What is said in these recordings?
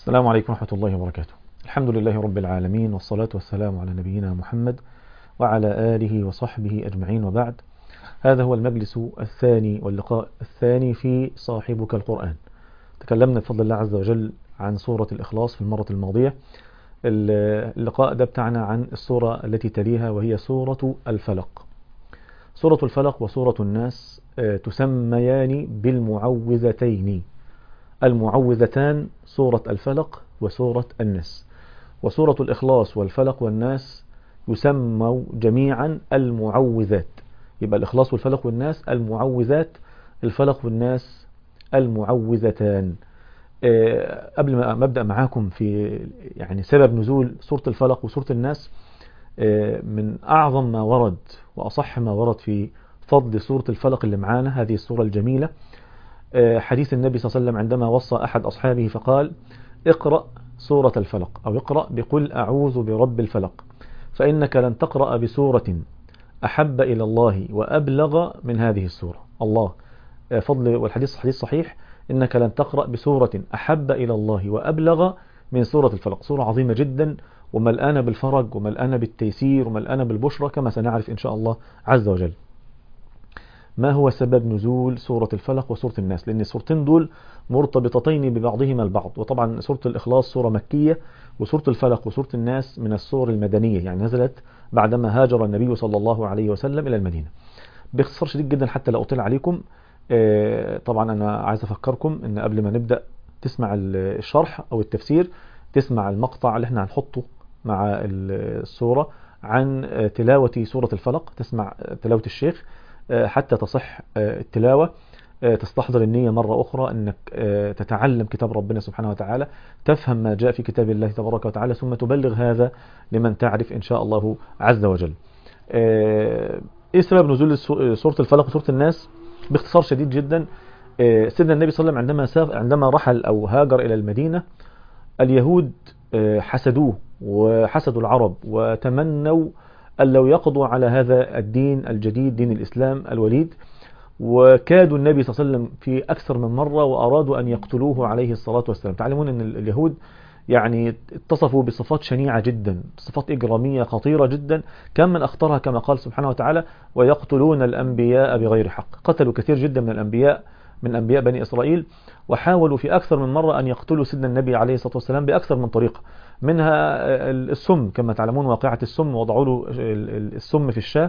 السلام عليكم ورحمة الله وبركاته. الحمد لله رب العالمين، والصلاة والسلام على نبينا محمد وعلى آله وصحبه أجمعين، وبعد. هذا هو المجلس الثاني واللقاء الثاني في صاحبك القرآن. تكلمنا بفضل الله عز وجل عن سورة الإخلاص في المرة الماضية. اللقاء ده بتاعنا عن السورة التي تليها، وهي سورة الفلق. سورة الفلق وسورة الناس تسميان بالمعوذتين. المعوذتان سورة الفلق وسورة الناس، وسورة الإخلاص والفلق والناس يسموا جميعا المعوذات. يبقى الإخلاص والفلق والناس المعوذات، الفلق والناس المعوذتان. قبل ما أبدأ معاكم في سبب نزول سورة الفلق وسورة الناس، من أعظم ما ورد وأصح ما ورد في فضل سورة الفلق اللي معانا، هذه السورة الجميلة، حديث النبي صلى الله عليه وسلم عندما وصى أحد أصحابه فقال: اقرأ سورة الفلق، أو اقرأ بقل أعوذ برب الفلق، فإنك لن تقرأ بسورة أحب إلى الله وأبلغ من هذه السورة. الله فضل، والحديث حديث صحيح، إنك لن تقرأ بسورة أحب إلى الله وأبلغ من سورة الفلق. سورة عظيمة جدا، وملآنة بالفرج، وملآنة بالتيسير، وملآنة بالبشرى، كما سنعرف إن شاء الله عز وجل. ما هو سبب نزول سورة الفلق وسورة الناس؟ لأن السورتين دول مرتبطتين ببعضهما البعض. وطبعا سورة الإخلاص سورة مكية، وسورة الفلق وسورة الناس من السور المدنية، يعني نزلت بعدما هاجر النبي صلى الله عليه وسلم إلى المدينة. باختصار شديد جدا حتى لا أطيل عليكم، طبعا أنا عايز أفكركم أن قبل ما نبدأ تسمع الشرح أو التفسير، تسمع المقطع اللي احنا هنحطه مع السورة عن تلاوة سورة الفلق، تسمع تلاوة الشيخ حتى تصح التلاوة، تستحضر النية مرة أخرى أنك تتعلم كتاب ربنا سبحانه وتعالى، تفهم ما جاء في كتاب الله تبارك وتعالى، ثم تبلغ هذا لمن تعرف إن شاء الله عز وجل. إيه سبب نزول سورة الفلق وسورة الناس؟ باختصار شديد جدا، سيدنا النبي صلى الله عليه وسلم عندما رحل أو هاجر إلى المدينة، اليهود حسدوه وحسدوا العرب، وتمنوا أن لو يقضوا على هذا الدين الجديد، دين الإسلام الوليد، وكادوا النبي صلى الله عليه وسلم في أكثر من مرة، وأرادوا أن يقتلوه عليه الصلاة والسلام. تعلمون أن اليهود اتصفوا بصفات شنيعة جدا، صفات إجرامية خطيرة جدا، كان من أخطرها كما قال سبحانه وتعالى: ويقتلون الأنبياء بغير حق. قتلوا كثير جدا من الأنبياء، من أنبياء بني إسرائيل، وحاولوا في أكثر من مرة أن يقتلوا سيدنا النبي عليه الصلاة والسلام بأكثر من طريقة، منها السم، كما تعلمون واقعة السم، وضعوا له السم في الشاة،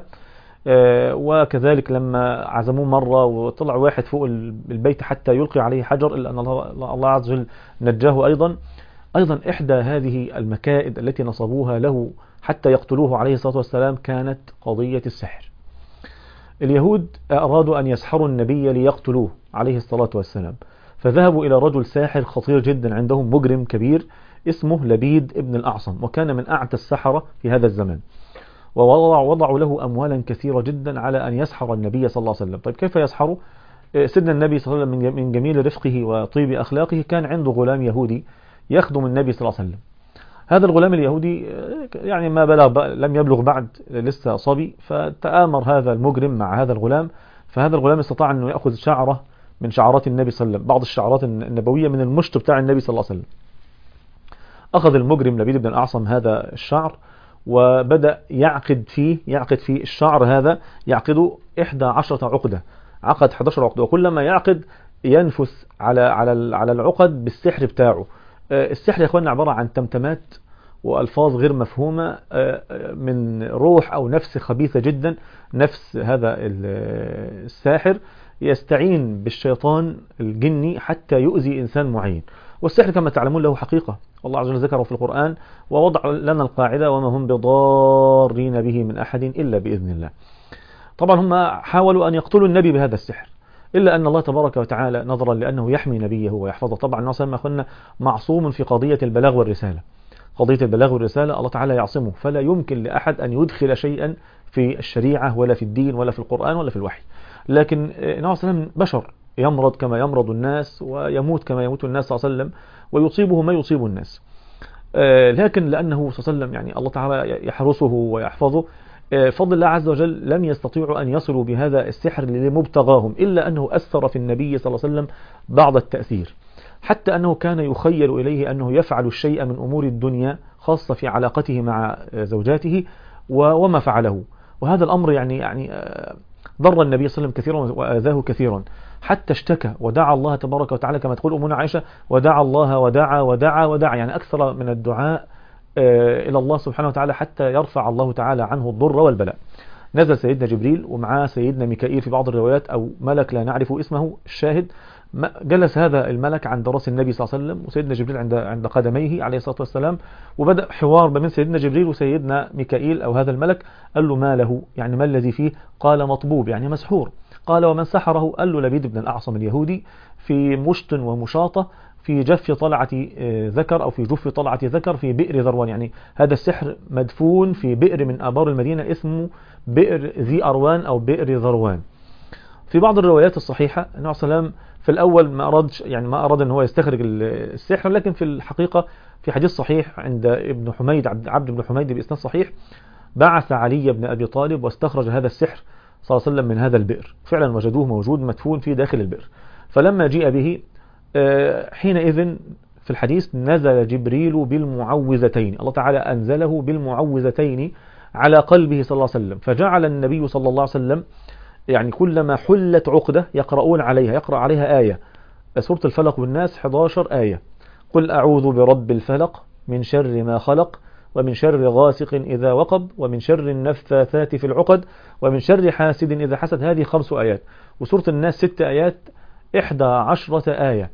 وكذلك لما عزموه مرة وطلع واحد فوق البيت حتى يلقي عليه حجر، إلا أن الله عز وجل نجاه أيضا. إحدى هذه المكائد التي نصبوها له حتى يقتلوه عليه الصلاة والسلام كانت قضية السحر. اليهود أرادوا أن يسحروا النبي ليقتلوه عليه الصلاة والسلام، فذهبوا إلى رجل ساحر خطير جدا عندهم، مجرم كبير اسمه لبيد ابن الأعصم، وكان من أعتى السحرة في هذا الزمن، ووضعوا له أموالا كثيرة جدا على أن يسحر النبي صلى الله عليه وسلم. طيب كيف يسحروا؟ سيدنا النبي صلى الله عليه وسلم من جميل رفقه وطيب أخلاقه كان عنده غلام يهودي يخدم النبي صلى الله عليه وسلم. هذا الغلام اليهودي ما بلغ، لم يبلغ بعد، لسه صبي، فتآمر هذا المجرم مع هذا الغلام، فهذا الغلام استطاع أنه يأخذ شعرة من شعرات النبي صلى الله عليه وسلم، بعض الشعرات النبوية من المشط بتاع النبي صلى الله عليه وسلم. أخذ المجرم لبيد بن الأعصم هذا الشعر، وبدأ يعقد فيه الشعر هذا، يعقده 11 عقدة، عقد 11 عقدة، وكلما يعقد ينفث على العقد بالسحر بتاعه. السحر يا اخواننا عبارة عن تمتمات وألفاظ غير مفهومة من روح أو نفس خبيثة جدا. نفس هذا الساحر يستعين بالشيطان الجني حتى يؤذي إنسان معين. والسحر كما تعلمون له حقيقة، والله عز وجل ذكره في القرآن، ووضع لنا القاعدة: وما هم بضارين به من أحد إلا بإذن الله. طبعا هم حاولوا أن يقتلوا النبي بهذا السحر، إلا أن الله تبارك وتعالى نظرا لأنه يحمي نبيه ويحفظه. طبعا النبي ما كنا معصوم في قضية البلاغ والرسالة، قضية البلاغ والرسالة الله تعالى يعصمه، فلا يمكن لأحد أن يدخل شيئا في الشريعة ولا في الدين ولا في القرآن ولا في الوحي. لكن النبي صلى الله عليه وسلم بشر، يمرض كما يمرض الناس، ويموت كما يموت الناس صلى الله عليه وسلم، ويصيبه ما يصيب الناس. لكن لأنه صلى الله عليه وسلم الله تعالى يحرسه ويحفظه، فضل الله عز وجل لم يستطيعوا أن يصلوا بهذا السحر لمبتغاهم، إلا أنه أثر في النبي صلى الله عليه وسلم بعض التأثير، حتى أنه كان يخيل إليه أنه يفعل الشيء من أمور الدنيا خاصة في علاقته مع زوجاته وما فعله. وهذا الأمر يعني ضر النبي صلى الله عليه وسلم كثيرا وآذاه كثيرا، حتى اشتكى ودعا الله تبارك وتعالى كما تقول أمنا عائشة: ودعا الله ودعا ودعا ودعا، يعني أكثر من الدعاء إلى الله سبحانه وتعالى حتى يرفع الله تعالى عنه الضر والبلاء. نزل سيدنا جبريل ومعاه سيدنا ميكائيل في بعض الروايات، أو ملك لا نعرف اسمه. الشاهد جلس هذا الملك عند راس النبي صلى الله عليه وسلم، وسيدنا جبريل عند قدميه عليه الصلاة والسلام، وبدأ حوار بين سيدنا جبريل وسيدنا ميكائيل أو هذا الملك. قال له: ما له؟ يعني ما الذي فيه؟ قال: مطبوب، يعني مسحور. قال: ومن سحره؟ قال له: لبيد بن الأعصم اليهودي، في مشط ومشاطة في جف طلعة ذكر، أو في جف طلعة ذكر في بئر ذروان. يعني هذا السحر مدفون في بئر من آبار المدينة اسمه بئر ذي أروان أو بئر ذروان. في بعض الروايات الصحيحة النبي صلى الله عليه وسلم في الأول ما أراد أن هو يستخرج السحر، لكن في الحقيقة في حديث صحيح عند ابن حميد عبد بن حميد بإسناد صحيح، بعث علي بن أبي طالب واستخرج هذا السحر صلى الله عليه وسلم من هذا البئر. فعلا وجدوه موجود مدفون في داخل البئر. فلما جيء به حينئذ في الحديث نزل جبريل بالمعوذتين، الله تعالى أنزله بالمعوذتين على قلبه صلى الله عليه وسلم. فجعل النبي صلى الله عليه وسلم يعني كلما حلت عقدة يقرأ عليها آية. سورة الفلق والناس 11 آية: قل أعوذ برب الفلق من شر ما خلق، ومن شر غاسق إذا وقب، ومن شر النفاثات في العقد، ومن شر حاسد إذا حسد. هذه 5 آيات. وسورة الناس 6 آيات، 11 آية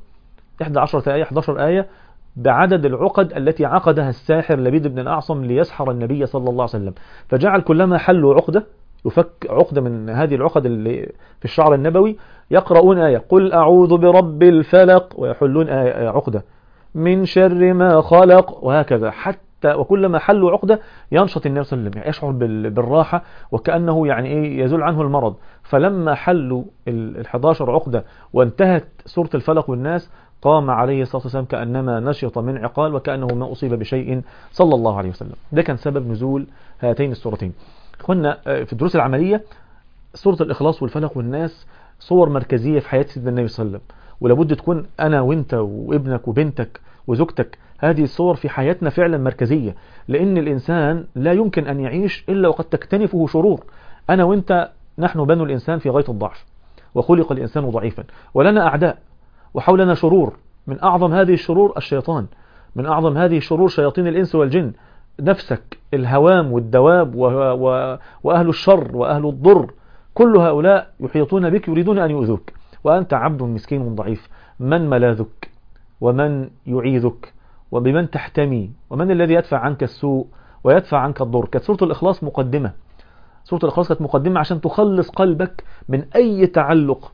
11 آية بعدد العقد التي عقدها الساحر لبيد بن الأعصم ليسحر النبي صلى الله عليه وسلم. فجعل كلما حلوا عقدة، يفك عقدة من هذه العقد اللي في الشعر النبوي، يقرؤون آية: قل أعوذ برب الفلق، ويحلون عقدة من شر ما خلق، وهكذا. حتى وكلما حلوا عقدة ينشط النبي صلى الله عليه وسلم، يشعر بالراحة وكأنه يعني يزول عنه المرض. فلما حلوا 11 عقدة وانتهت سورة الفلق والناس، قام عليه الصلاة والسلام كأنما نشط من عقال، وكأنه ما أصيب بشيء صلى الله عليه وسلم. ده كان سبب نزول هاتين السورتين. اخوانا في الدروس العملية، سورة الإخلاص والفلق والناس صور مركزية في حياة سيدنا النبي صلى الله عليه وسلم، ولابد تكون أنا وإنت وابنك وبنتك وزوجتك هذه الصور في حياتنا فعلا مركزية، لأن الإنسان لا يمكن أن يعيش إلا وقد تكتنفه شرور. أنا وإنت نحن بنو الإنسان في غاية الضعف، وخلق الإنسان ضعيفا، ولنا أعداء وحولنا شرور. من أعظم هذه الشرور الشيطان، من أعظم هذه الشرور شياطين الإنس والجن، نفسك، الهوام والدواب وأهل الشر وأهل الضر، كل هؤلاء يحيطون بك يريدون أن يؤذوك، وأنت عبد مسكين ضعيف. من ملاذك؟ ومن يعيذك؟ وبمن تحتمي؟ ومن الذي يدفع عنك السوء ويدفع عنك الضر؟ كانت سورة الإخلاص مقدمة. سورة الإخلاص كانت مقدمة عشان تخلص قلبك من أي تعلق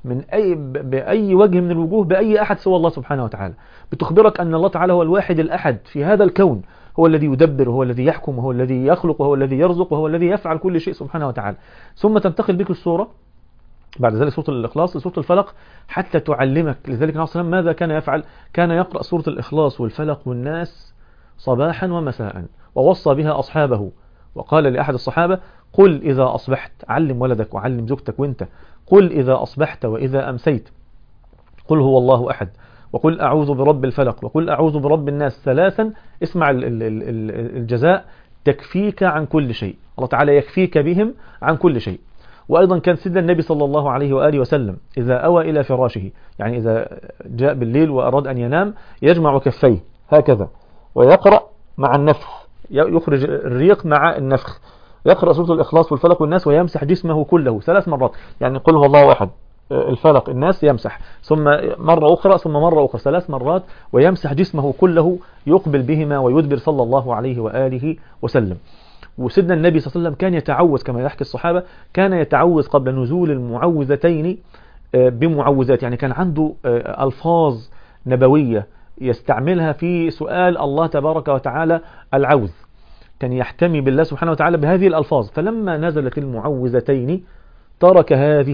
بأي وجه من الوجوه بأي أحد سوى الله سبحانه وتعالى. بتخبرك أن الله تعالى هو الواحد الأحد في هذا الكون، هو الذي يدبر، وهو الذي يحكم، وهو الذي يخلق، وهو الذي يرزق، وهو الذي يفعل كل شيء سبحانه وتعالى. ثم تنتقل بك السورة بعد ذلك سورة الإخلاص لسورة الفلق حتى تعلمك. لذلك النبي صلى الله عليه وسلم ماذا كان يفعل؟ كان يقرأ سورة الإخلاص والفلق والناس صباحا ومساء، ووصى بها أصحابه، وقال لأحد الصحابة: قل إذا أصبحت، علم ولدك وعلم زوجتك وانت، قل إذا أصبحت وإذا أمسيت قل هو الله أحد، وقل أعوذ برب الفلق، وقل أعوذ برب الناس 3. اسمع الجزاء: تكفيك عن كل شيء، الله تعالى يكفيك بهم عن كل شيء. وأيضا كان سيدنا النبي صلى الله عليه وآله وسلم إذا أوى إلى فراشه، يعني إذا جاء بالليل وأراد أن ينام، يجمع كفيه هكذا ويقرأ مع النفخ، يخرج الريق مع النفخ، يقرأ سورة الإخلاص والفلق والناس ويمسح جسمه كله 3 مرات. يعني قل هو الله أحد، الفلق، الناس، يمسح، ثم مرة أخرى، ثم مرة أخرى، 3 مرات، ويمسح جسمه كله، يقبل بهما ويدبر صلى الله عليه وآله وسلم. وسيدنا النبي صلى الله عليه وسلم كان يتعوذ كما يحكي الصحابة، كان يتعوذ قبل نزول المعوذتين بمعوذات. يعني كان عنده ألفاظ نبوية يستعملها في سؤال الله تبارك وتعالى العوذ، كان يحتمي بالله سبحانه وتعالى بهذه الألفاظ. فلما نزلت المعوذتين ترك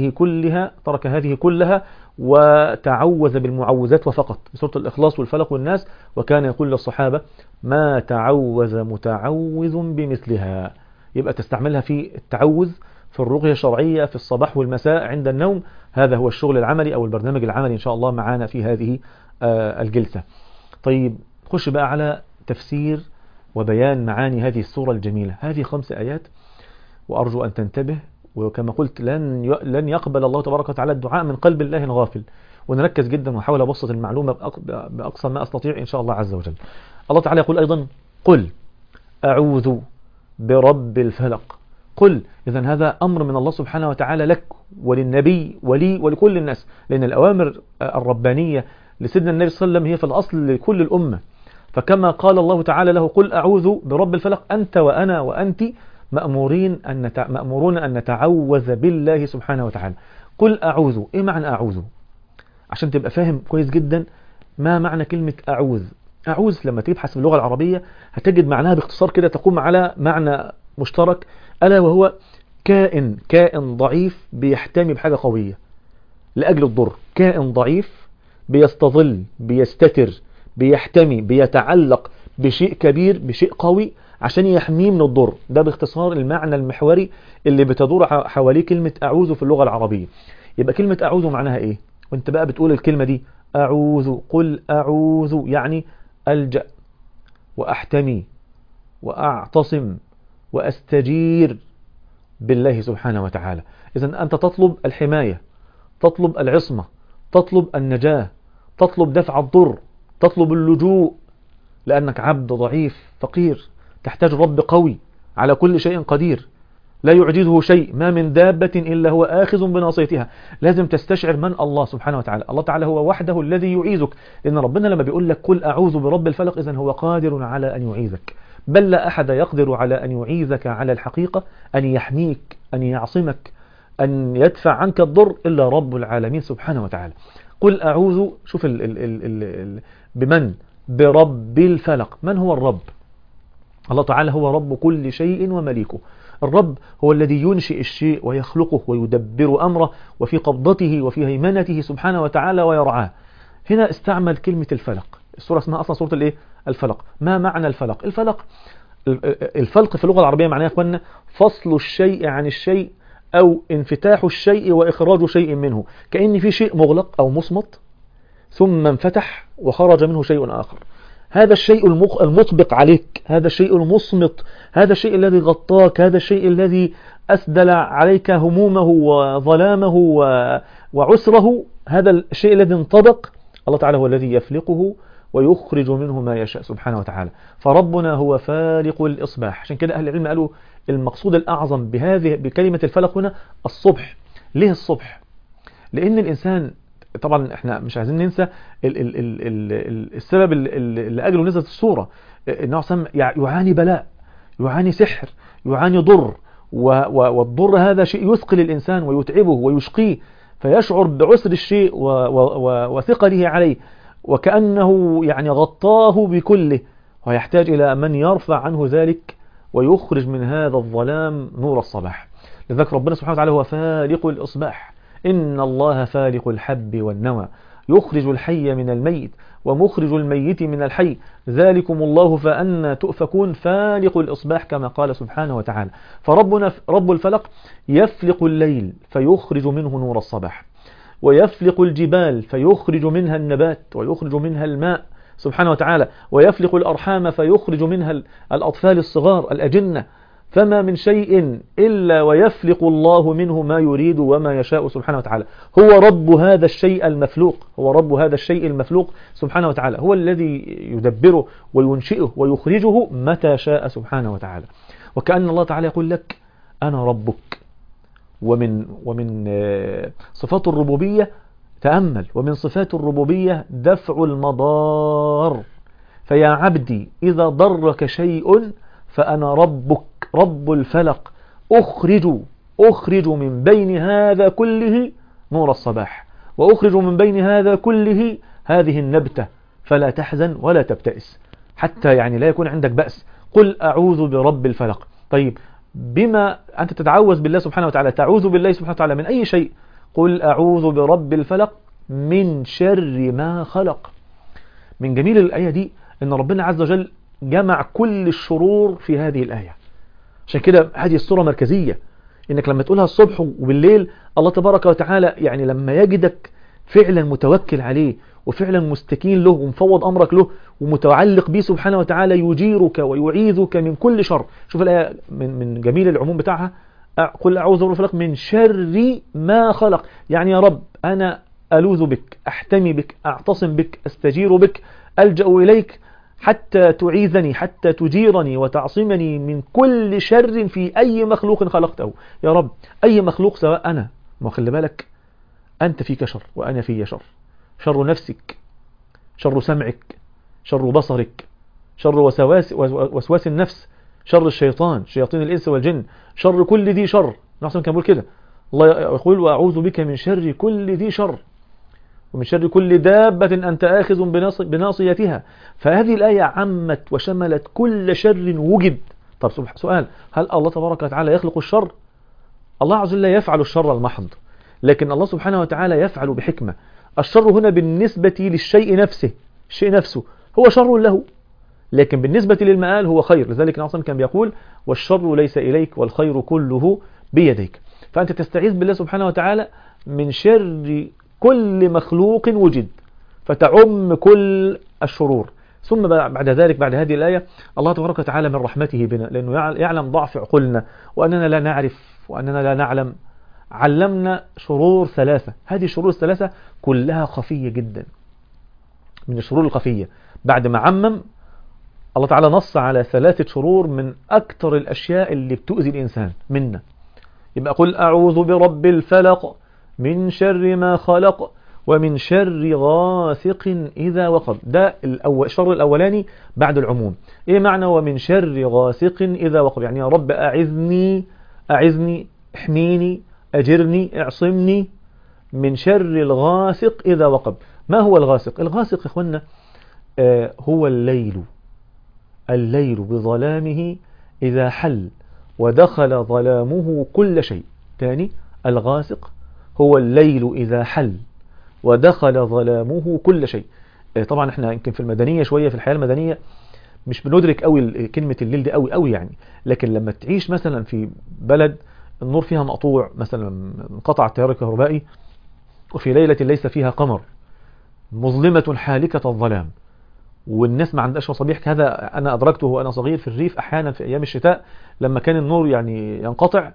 هذه كلها وتعوذ بالمعوذات وفقط، بسورة الإخلاص والفلق والناس. وكان يقول للصحابة: ما تعوذ متعوذ بمثلها. يبقى تستعملها في التعوذ، في الرقية الشرعية، في الصباح والمساء عند النوم. هذا هو الشغل العملي أو البرنامج العملي إن شاء الله معنا في هذه الجلسة. طيب خش بقى على تفسير وبيان معاني هذه السورة الجميلة. هذه 5 آيات، وأرجو أن تنتبه، وكما قلت لن يقبل الله تبارك وتعالى الدعاء من قلب الله الغافل. ونركز جدا وحاول أبسط المعلومة بأقصى ما أستطيع إن شاء الله عز وجل. الله تعالى يقول أيضا: قل أعوذ برب الفلق. قل، إذن هذا أمر من الله سبحانه وتعالى لك وللنبي ولي ولكل الناس، لأن الأوامر الربانية لسيدنا النبي صلى الله عليه وسلم هي في الأصل لكل الأمة. فكما قال الله تعالى له: قل أعوذ برب الفلق، أنت وأنا وأنت مأمورون أن نتعوذ بالله سبحانه وتعالى. قل أعوذ، إيه معنى أعوذ؟ عشان تبقى فاهم كويس جدا ما معنى كلمة أعوذ. أعوذ لما تبحث في اللغة العربية هتجد معناها باختصار كده تقوم على معنى مشترك، ألا وهو كائن ضعيف بيحتمي بحاجة قوية لأجل الضر. كائن ضعيف بيستظل، بيستتر، بيحتمي، بيتعلق بشيء كبير، بشيء قوي عشان يحميه من الضر. ده باختصار المعنى المحوري اللي بتدور حواليه كلمة أعوذ في اللغة العربية. يبقى كلمة أعوذ معناها إيه؟ وانت بقى بتقول الكلمة دي أعوذ، قل أعوذ يعني ألجأ وأحتمي وأعتصم وأستجير بالله سبحانه وتعالى. إذن أنت تطلب الحماية، تطلب العصمة، تطلب النجاة، تطلب دفع الضر، تطلب اللجوء، لأنك عبد ضعيف فقير تحتاج رب قوي على كل شيء قدير لا يعجزه شيء، ما من دابة إلا هو آخذ بناصيتها. لازم تستشعر من الله سبحانه وتعالى. الله تعالى هو وحده الذي يعيذك، لأن ربنا لما بيقول لك قل أعوذ برب الفلق إذن هو قادر على أن يعيذك، بل لا أحد يقدر على أن يعيذك على الحقيقة، أن يحميك، أن يعصمك، أن يدفع عنك الضر إلا رب العالمين سبحانه وتعالى. قل أعوذ، شوف بمن؟ برب الفلق. من هو الرب؟ الله تعالى هو رب كل شيء ومليكه. الرب هو الذي ينشئ الشيء ويخلقه ويدبر أمره وفي قبضته وفي هيمنته سبحانه وتعالى ويرعاه. هنا استعمل كلمة الفلق. السورة اسمها أصلا سورة الإيه؟ الفلق. ما معنى الفلق؟ الفلق في اللغة العربية معناه يا أخوانا فصل الشيء عن الشيء، أو انفتاح الشيء وإخراج شيء منه، كأن في شيء مغلق أو مصمت ثم انفتح وخرج منه شيء آخر. هذا الشيء المطبق عليك، هذا الشيء المصمت، هذا الشيء الذي غطاك، هذا الشيء الذي أسدل عليك همومه وظلامه وعسره، هذا الشيء الذي انطبق الله تعالى هو الذي يفلقه ويخرج منه ما يشاء سبحانه وتعالى. فربنا هو فالق الإصباح. عشان كده أهل العلم قالوا المقصود الأعظم بكلمة الفلق هنا الصبح. ليه الصبح؟ لأن الإنسان طبعا احنا مش عايزين ننسى السبب اللي أجله نزلت السورة. إنه يعاني بلاء، يعاني سحر، يعاني ضر، والضر هذا شيء يثقل الإنسان ويتعبه ويشقيه، فيشعر بعسر الشيء وثقله عليه، وكأنه غطاه بكله، ويحتاج إلى من يرفع عنه ذلك ويخرج من هذا الظلام نور الصباح. لذلك ربنا سبحانه وتعالى هو فالق الإصباح. إن الله فالق الحب والنوى يخرج الحي من الميت ومخرج الميت من الحي ذلكم الله فأنا تؤفكون فالق الإصباح كما قال سبحانه وتعالى. فربنا رب الفلق يفلق الليل فيخرج منه نور الصباح، ويفلق الجبال فيخرج منها النبات ويخرج منها الماء سبحانه وتعالى، ويفلق الأرحام فيخرج منها الأطفال الصغار الأجنة. فما من شيء إلا ويفلق الله منه ما يريد وما يشاء سبحانه وتعالى. هو رب هذا الشيء المفلوق، هو رب هذا الشيء المفلوق سبحانه وتعالى، هو الذي يدبره وينشئه ويخرجه متى شاء سبحانه وتعالى. وكأن الله تعالى يقول لك أنا ربك. ومن صفات الربوبية تأمل، ومن صفات الربوبية دفع المضار. فيا عبدي إذا ضرك شيء فأنا ربك رب الفلق أخرج من بين هذا كله نور الصباح، وأخرج من بين هذا كله هذه النبتة، فلا تحزن ولا تبتئس، حتى لا يكون عندك بأس. قل أعوذ برب الفلق. طيب بما أنت تتعوذ بالله سبحانه وتعالى، تعوذ بالله سبحانه وتعالى من أي شيء؟ قل أعوذ برب الفلق من شر ما خلق. من جميل الآية دي أن ربنا عز وجل جمع كل الشرور في هذه الآية. عشان كده هذه السورة مركزية، إنك لما تقولها الصبح وبالليل الله تبارك وتعالى لما يجدك فعلا متوكل عليه وفعلا مستكين له ومفوض أمرك له ومتعلق به سبحانه وتعالى، يجيرك ويعيذك من كل شر. شوف الآية من جميل العموم بتاعها، قل أعوذ برب الفلق من شر ما خلق. يعني يا رب أنا ألوذ بك، أحتمي بك، أعتصم بك، أستجير بك، ألجأ إليك حتى تعيذني، حتى تجيرني وتعصمني من كل شر في أي مخلوق خلقته. يا رب أي مخلوق، سواء أنا، ما خلي بالك أنت فيك شر وأنا في شر، شر نفسك، شر سمعك، شر بصرك، شر وسواس النفس، شر الشيطان، شياطين الإنس والجن، شر كل ذي شر. نحن كان بقول كده، الله يقول وأعوذ بك من شر كل ذي شر ومن شر كل دابة أنت آخذ بناصيتها. فهذه الآية عمت وشملت كل شر وجد. طب سؤال، هل الله تبارك وتعالى يخلق الشر؟ الله عز وجل يفعل الشر المحض، لكن الله سبحانه وتعالى يفعل بحكمة. الشر هنا بالنسبة للشيء نفسه، الشيء نفسه هو شر له، لكن بالنسبة للمآل هو خير. لذلك نعصم كان بيقول والشر ليس إليك والخير كله بيديك. فأنت تستعيذ بالله سبحانه وتعالى من شر كل مخلوق وجد، فتعم كل الشرور. ثم بعد ذلك، بعد هذه الآية، الله تبارك وتعالى من رحمته بنا، لأنه يعلم ضعف عقولنا وأننا لا نعرف وأننا لا نعلم، علمنا شرور ثلاثة. هذه الشرور الثلاثة كلها خفية جدا، من الشرور الخفية. بعد ما عمم الله تعالى نص على 3 شرور من أكثر الأشياء اللي بتؤذي الإنسان منا. يبقى قل أعوذ برب الفلق من شر ما خلق ومن شر غاسق إذا وقب. ده الشر الأولاني بعد العموم. إيه معنى ومن شر غاسق إذا وقب؟ يعني يا رب أعذني، احميني، أجرني، اعصمني من شر الغاسق إذا وقب. ما هو الغاسق؟ الغاسق يا إخوانا هو الليل بظلامه إذا حل ودخل ظلامه كل شيء. تاني، الغاسق هو الليل إذا حل ودخل ظلامه كل شيء. طبعا احنا يمكن في المدنية شوية، في الحياة المدنية مش بندرك قوي كلمة الليل دي قوي يعني. لكن لما تعيش مثلا في بلد النور فيها مقطوع، مثلا انقطع التيار الكهربائي وفي ليلة ليس فيها قمر، مظلمة حالكة الظلام، والناس ما عندهاش مصابيح. هذا أنا أدركته وأنا صغير في الريف أحيانا في أيام الشتاء، لما كان النور يعني ينقطع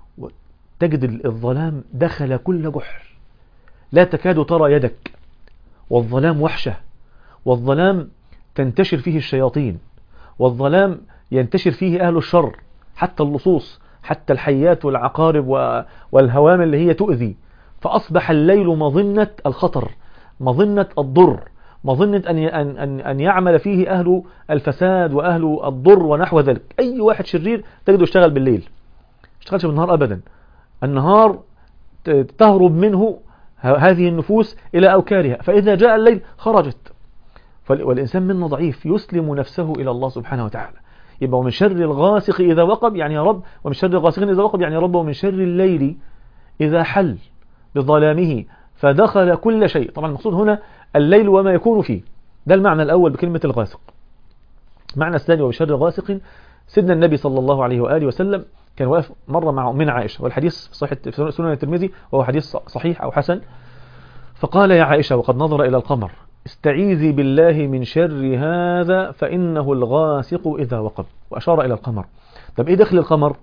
تجد الظلام دخل كل جحر، لا تكاد ترى يدك، والظلام وحشة، والظلام تنتشر فيه الشياطين، والظلام ينتشر فيه أهل الشر، حتى اللصوص، حتى الحيات والعقارب والهوام اللي هي تؤذي. فأصبح الليل مظنة الخطر، مظنة الضر، مظنة أن يعمل فيه أهل الفساد وأهل الضر ونحو ذلك. أي واحد شرير تجده يشتغل بالليل، يشتغلش بالنهار أبدا. النهار تهرب منه هذه النفوس إلى أوكارها، فإذا جاء الليل خرجت. والإنسان منا ضعيف يسلم نفسه إلى الله سبحانه وتعالى. يبقى ومن شر الغاسق إذا وقب، يعني يا رب ومن شر الغاسق إذا وقب، يعني يا رب ومن شر الليل إذا حل بظلامه فدخل كل شيء. طبعا المقصود هنا الليل وما يكون فيه، ده المعنى الأول بكلمة الغاسق. معنى الثاني ومن شر غاسق، سيدنا النبي صلى الله عليه وآله وسلم كان واقف مرة مع أمنا عائشة، والحديث صحيح في سنن الترمذي وهو حديث صحيح أو حسن. فقال يا عائشة وقد نظر إلى القمر استعيذي بالله من شر هذا فإنه الغاسق إذا وقب، وأشار إلى القمر. طب إيه دخل القمر؟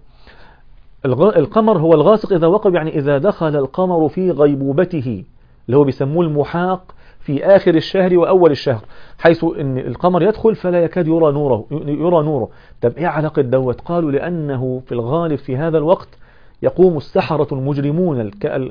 القمر هو الغاسق إذا وقب، يعني إذا دخل القمر في غيبوبته، اللي هو بيسموه المحاق، في آخر الشهر وأول الشهر، حيث أن القمر يدخل فلا يكاد يرى نوره. طب إيه علاقة دوت؟ قالوا لأنه في الغالب في هذا الوقت يقوم السحرة المجرمون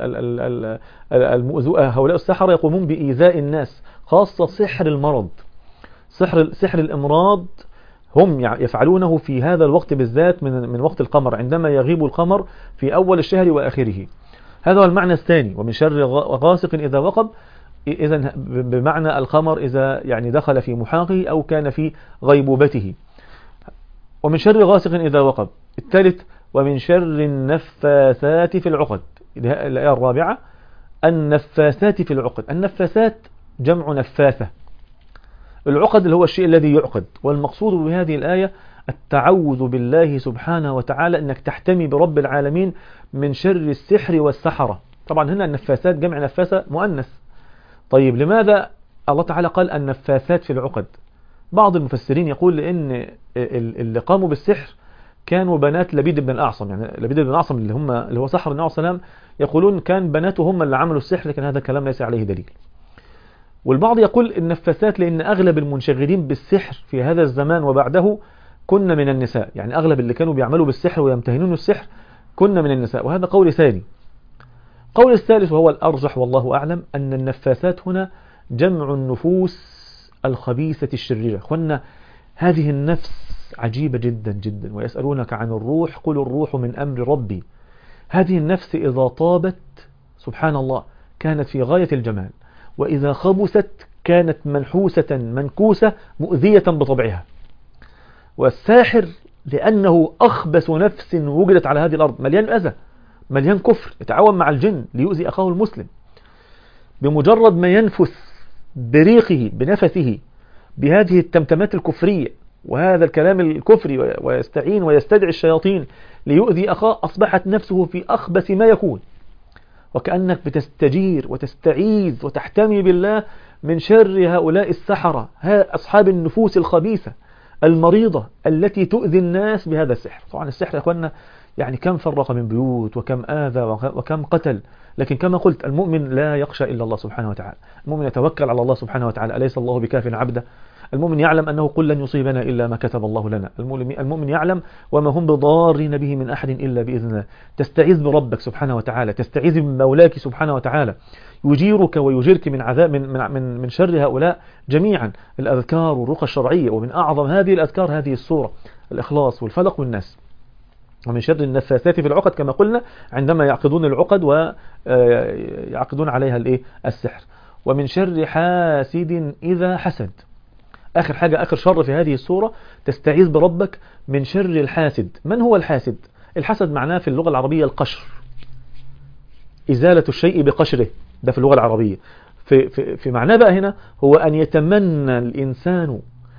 هؤلاء السحرة يقومون بإيذاء الناس، خاصة سحر المرض، سحر الإمراض، هم يفعلونه في هذا الوقت بالذات من وقت القمر، عندما يغيب القمر في أول الشهر وآخره. هذا هو المعنى الثاني ومن شر غاسق إذا وقب، إذن بمعنى القمر إذا يعني دخل في محاقه أو كان في غيبوبته. ومن شر غاسق إذا وقب. الثالث ومن شر النفاثات في العقد. الآية الرابعة النفاثات في العقد. النفاثات جمع نفاثة، العقد اللي هو الشيء الذي يعقد. والمقصود بهذه الآية التعوذ بالله سبحانه وتعالى، أنك تحتمي برب العالمين من شر السحر والسحرة. طبعا هنا النفاثات جمع نفاثة مؤنث، طيب لماذا الله تعالى قال النفاثات في العقد؟ بعض المفسرين يقول لأن اللي قاموا بالسحر كانوا بنات لبيد بن الأعصم. يعني لبيد بن الأعصم اللي هو سحر النبي صلى الله عليه وسلم، يقولون كان بناته هم اللي عملوا السحر، لكن هذا الكلام ليس عليه دليل. والبعض يقول النفاثات لأن أغلب المنشغلين بالسحر في هذا الزمان وبعده كنا من النساء، يعني أغلب اللي كانوا بيعملوا بالسحر ويمتهنون السحر كنا من النساء، وهذا قول ثاني. قول الثالث وهو الأرجح والله أعلم أن النفاثات هنا جمع النفوس الخبيثة الشريرة. أخوانا هذه النفس عجيبة جدا جدا، ويسألونك عن الروح قل الروح من أمر ربي. هذه النفس إذا طابت سبحان الله كانت في غاية الجمال، وإذا خبثت كانت منحوسة منكوسة مؤذية بطبعها. والساحر لأنه أخبث نفس وجدت على هذه الأرض، مليان أذى مليان كفر، يتعاون مع الجن ليؤذي أخاه المسلم. بمجرد ما ينفث بريقه بنفثه بهذه التمتمات الكفرية وهذا الكلام الكفري ويستعين ويستدعي الشياطين ليؤذي أخاه، أصبحت نفسه في أخبث ما يكون، وكأنك بتستجير وتستعيذ وتحتمي بالله من شر هؤلاء السحرة، أصحاب النفوس الخبيثة المريضة التي تؤذي الناس بهذا السحر. طبعا السحر يا أخوانا يعني كم فرق من بيوت وكم آذى وكم قتل، لكن كما قلت المؤمن لا يخشى إلا الله سبحانه وتعالى، المؤمن يتوكل على الله سبحانه وتعالى، أليس الله بكاف عبده؟ المؤمن يعلم أنه قل لن يصيبنا إلا ما كتب الله لنا، المؤمن يعلم وما هم بضارين به من أحد إلا بإذن الله. تستعيذ بربك سبحانه وتعالى، تستعيذ بمولاك سبحانه وتعالى يجيرك ويجيرك من عذاب من شر هؤلاء جميعا. الأذكار والرقى الشرعية، ومن أعظم هذه الأذكار هذه السورة الإخلاص والفلق والناس. ومن شر النفاثات في العقد كما قلنا عندما يعقدون العقد ويعقدون عليها السحر. ومن شر حاسد إذا حسد. آخر حاجة آخر شر في هذه السورة تستعيذ بربك من شر الحاسد. من هو الحاسد؟ الحسد معناه في اللغة العربية القشر، إزالة الشيء بقشره، ده في اللغة العربية. في معناه بقى هنا هو أن يتمنى الإنسان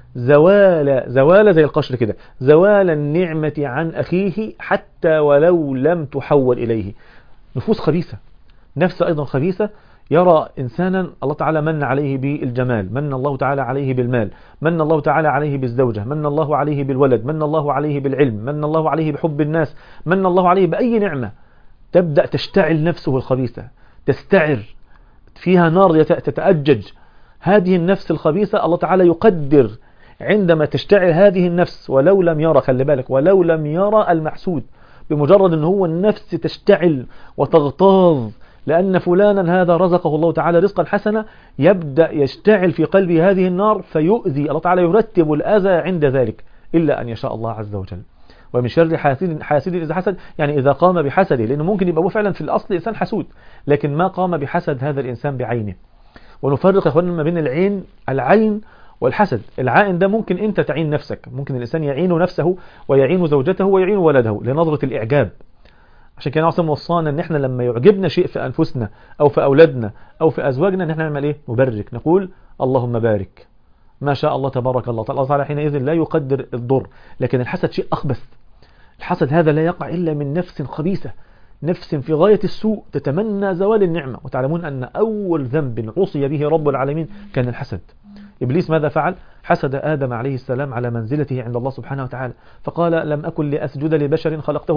زوال زي القشر كده، زوال النعمة عن أخيه حتى ولو لم تحول إليه. نفوس خبيثة، نفس أيضا خبيثة، يرى إنسانا الله تعالى من عليه بالجمال، من الله تعالى عليه بالمال، من الله تعالى عليه بالزوجة، من الله عليه بالولد، من الله عليه بالعلم، من الله عليه بحب الناس، من الله عليه بأي نعمة، تبدأ تشتعل نفسه الخبيثة، تستعر فيها نار تتأجج. هذه النفس الخبيثة الله تعالى يقدر عندما تشتعل هذه النفس، ولو لم يرى، خلي بالك، ولو لم يرى المحسود، بمجرد أن هو النفس تشتعل وتغتاظ لأن فلانا هذا رزقه الله تعالى رزقا حسنا، يبدأ يشتعل في قلبه هذه النار فيؤذي. الله تعالى يرتب الأذى عند ذلك إلا أن يشاء الله عز وجل. ومن شر حاسد إذا حسد، يعني إذا قام بحسده، لأنه ممكن يبقى هو فعلا في الأصل إنسان حسود لكن ما قام بحسد هذا الإنسان بعينه. ونفرق يا أخوانا ما بين العين والحسد. العائن ده ممكن أنت تعين نفسك، ممكن الإنسان يعين نفسه ويعين زوجته ويعين ولده لنظرة الإعجاب. عشان كده عاصم وصانا ان احنا لما يعجبنا شيء في انفسنا او في اولادنا او في ازواجنا ان احنا نعمل ايه؟ نبارك، نقول اللهم بارك، ما شاء الله تبارك الله. الله تعالى حينئذ لا يقدر الضر. لكن الحسد شيء اخبث. الحسد هذا لا يقع الا من نفس خبيثة، نفس في غاية السوء تتمنى زوال النعمة. وتعلمون ان اول ذنب عصي به رب العالمين كان الحسد. إبليس ماذا فعل؟ حسد آدم عليه السلام على منزلته عند الله سبحانه وتعالى، فقال لم أكن لأسجد لبشر خلقته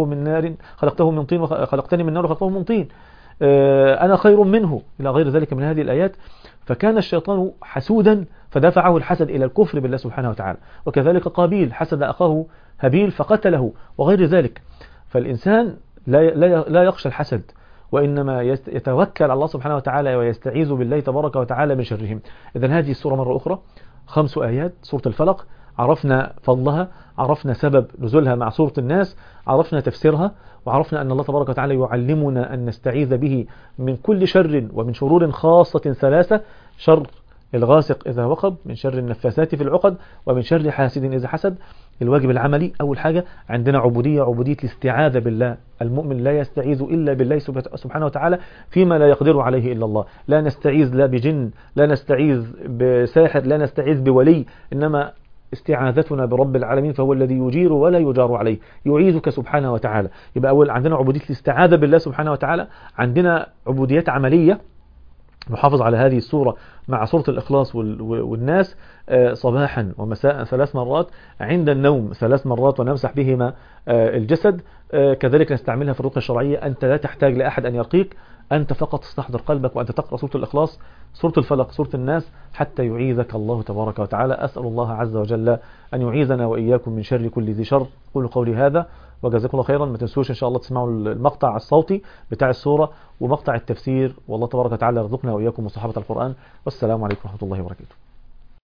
من طين وخلقتني من نار وخلقته من طين، أنا خير منه، إلى غير ذلك من هذه الآيات. فكان الشيطان حسودا فدفعه الحسد إلى الكفر بالله سبحانه وتعالى. وكذلك قابيل حسد أخاه هابيل فقتله وغير ذلك. فالإنسان لا يخشى الحسد، وإنما يتوكل على الله سبحانه وتعالى ويستعيذ بالله تبارك وتعالى من شرهم. إذن هذه السورة مرة أخرى 5 آيات، سورة الفلق، عرفنا فضلها، عرفنا سبب نزولها مع سورة الناس، عرفنا تفسيرها، وعرفنا أن الله تبارك وتعالى يعلمنا أن نستعيذ به من كل شر، ومن شرور خاصة 3: شر الغاسق إذا وقب، من شر النفاثات في العقد، ومن شر حاسد إذا حسد. الواجب العملي أول حاجة عندنا عبودية الاستعاذة بالله. المؤمن لا يستعيذ إلا بالله سبحانه وتعالى فيما لا يقدر عليه إلا الله. لا نستعيذ لا بجن، لا نستعيذ بساحر، لا نستعيذ بولي، إنما استعاذتنا برب العالمين فهو الذي يجير ولا يجار عليه، يعيذك سبحانه وتعالى. يبقى أول عندنا عبودية الاستعاذة بالله سبحانه وتعالى. عندنا عبوديات عملية نحافظ على هذه السورة مع سورة الإخلاص والناس صباحا ومساء 3 مرات، عند النوم 3 مرات ونمسح بهما الجسد. كذلك نستعملها في الرقية الشرعية. أنت لا تحتاج لأحد أن يرقيك، أنت فقط تستحضر قلبك وأنت تقرأ سورة الإخلاص، سورة الفلق، سورة الناس، حتى يعيذك الله تبارك وتعالى. أسأل الله عز وجل أن يعيذنا وإياكم من شر كل ذي شر. قولوا قولي هذا وجزاكم الله خيرا. ما تنسوش إن شاء الله تسمعوا المقطع الصوتي بتاع السورة ومقطع التفسير، والله تبارك وتعالى يرزقنا وإياكم وصحابة القرآن. والسلام عليكم ورحمة الله وبركاته.